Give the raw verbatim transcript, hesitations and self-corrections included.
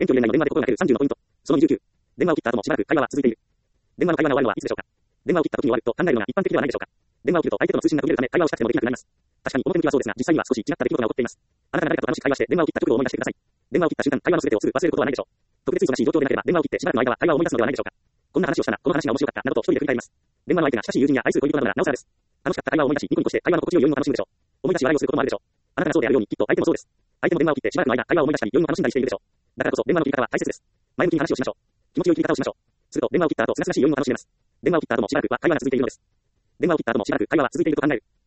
遠距離恋愛の電話で心がけるさんじゅうのポイント。そのにじゅうきゅう。電話を切った後もしばらく会話は続いている。電話の会話が終わるのはいつでしょうか。電話を切った時に終わると考えるのが一般的ではないでしょうか。電話を切ると相手との通信が途切れるため会話をしたくてもできなくなります。確かに表向きはそうですが、実際には少し違った出来事が起こっています。あなたが誰かと楽しく会話して電話を切った直後を思い出してください。電話を切った瞬間、会話の全てをすぐ忘れることはないでしょう。特別忙しい状況でなければ電話を切ってしばらくの間は会話を思い出すのではないでしょうか。こんな話をしたな、この話が面白かった、などと一人で振り返ります。電話の相手が親しい友人や愛する恋人などならなおさらです。楽しかった会話を思い出し、ニコニコして会話の心地よい余韻を楽しむでしょう。思い出し笑いをすることもあるでしょう。あなたがそうであるように、きっと相手もそうです。相手も電話を切ってしばらくの間、会話を思い出したり、余韻を楽しんだりしているでしょう。だからこそ電話の切り方は大切です。前向きに話をしましょう。気持ちよい切り方をしましょう。すると電話を切った後、すがすがしい余韻を楽しめます。電話を切った後もしばらくは会話が続いているのです。電話を切った後もしばらく会話は続いていると考える。